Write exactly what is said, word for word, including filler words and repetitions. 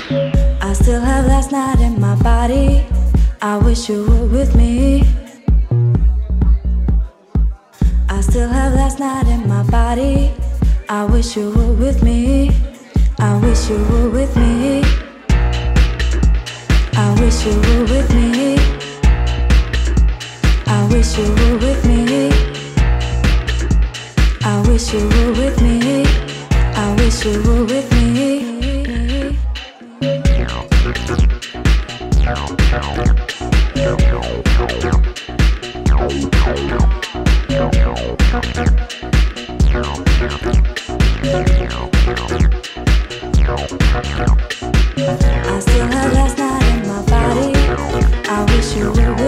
I still have last night in my body. I wish you were with me. I still have last night in my body. I wish you were with me. I wish you were with me. I wish you were with me. I wish you were with me. I wish you were with me. I wish you were with me. I still have last night in my body. I wish you were with me.